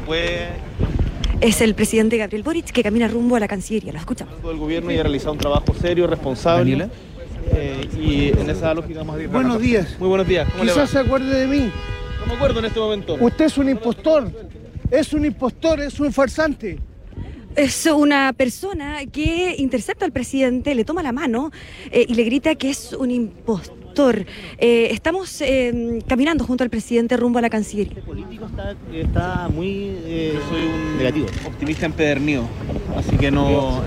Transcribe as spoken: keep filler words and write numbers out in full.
puede... Es el presidente Gabriel Boric que camina rumbo a la Cancillería. Lo escuchamos. El gobierno ya ha realizado un trabajo serio, responsable. Eh, y en esa lógica vamos a ir. Buenos días. Muy buenos días. ¿Cómo le va? Quizás se acuerde de mí. No me acuerdo en este momento. Usted es un impostor. Es un impostor, es un farsante. Es una persona que intercepta al presidente, le toma la mano eh, y le grita que es un impostor. Eh, estamos eh, caminando junto al presidente rumbo a la Cancillería. El político está, está muy... Eh, Yo soy un negativo. optimista empedernido, así que no,